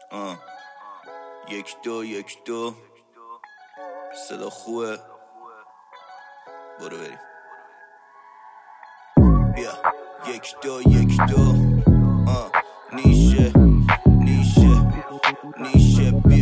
یک دو صدا خوبه، برو بریم. بیا یک دو نیشه بیا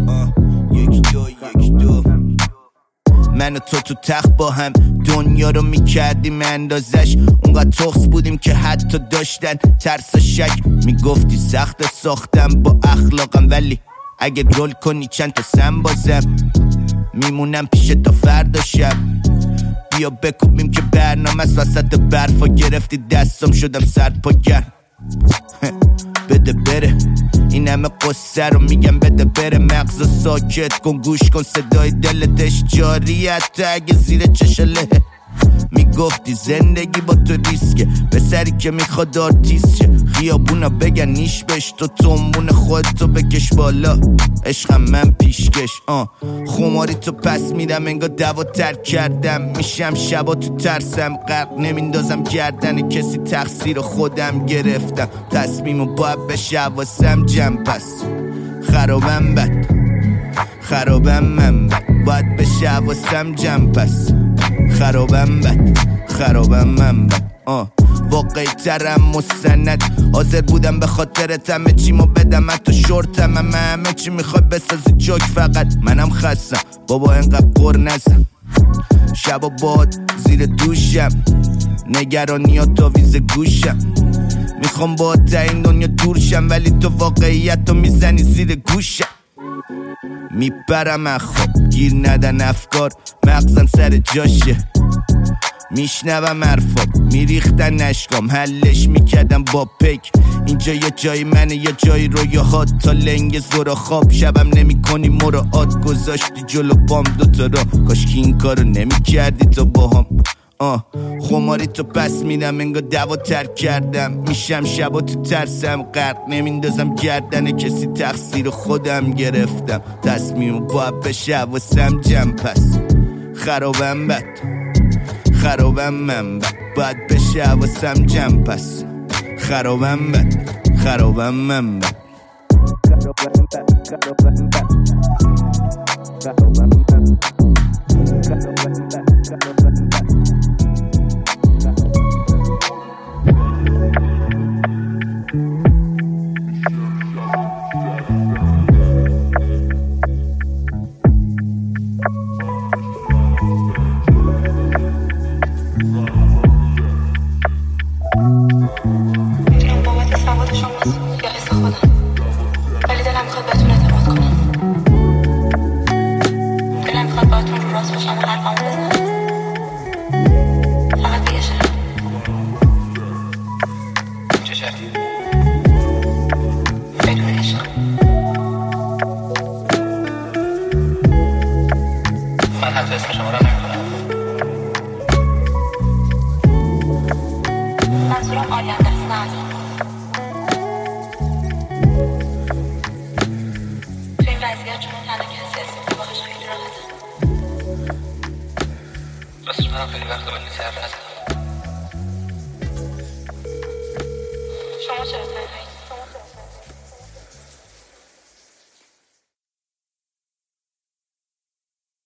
یک دو من و تو تخت با هم دنیا رو میکردیم اندازش، اونقدر تخص بودیم که حتی داشتن ترس و شک. میگفتی سخت ساختم با اخلاقم، ولی اگه رول کنی چند تا سم بازم میمونم پیش تا فردا شب. بیا بکوبیم که برنامه است، وسط برفا گرفتی دستم شدم سرد پا گرم. بده بره این همه قصه رو میگم، بده بره مغز ساکت کن، گوش کن صدای دلتش جاریه حتی اگه زیر چشله. میگفتی زندگی با تو ریسکه، به سری که میخواد آرتیست شه. خیابونا بگن نیش بش، تو تنبون خودتو بکش بالا. عشقم من پیشکش خماری تو پس میدم، انگار دوا ترک کردم. میشم شبا تو ترسم غرق نمیندازم گردن کسی، تقصیر خودم گرفتم. تصمیمو باید بشه واسم جمع، پس خرابم بد خرابم من بد، باید بشه واسم جمع، پس خرابم من بد. واقعی ترم مستند، حاضر بودم به خاطرت همه چیمو بدم، حتی شورتم همه چی میخوای بسازی جوک. فقط منم خستم بابا اینقدر قر نزن، شبا باد زیر دوشم، نگرانیات تا ویز گوشم. میخوام با تا این دنیا دور شم، ولی تو واقعیت رو میزنی زیر گوشم. میپرم خواب گیر ندن افکار، مغزم سر جاشه. میشنوم حرفات میریختن نشکام، حلش میکردم با پک. اینجا یه جای منه یه جای رویاهات، تا لنگ زورا خواب شبم نمی کنی مراعات. گذاشتی جلو پام دوتا را، کاش که این کارو نمی کردی تو با هم. خماری تو پس میدم انگار دوا ترک کردم. میشم شبا تو ترسم غرق نمیندازم گردن کسی، تقصیر خودم گرفتم. تصمیمو باید بشه واسم جمع، پس خرابم بد خرابم من بد، باید بشه واسم جمع، پس خرابم من بد. من حتی اسم شما را نمی‌کنم. منظورم آینده است، نه تو این وضعیت شما تنها کسی هستید که باهاش خیلی راحته. راستش منم خیلی وقتا به این سر نزدم. شما چرا تنهایی؟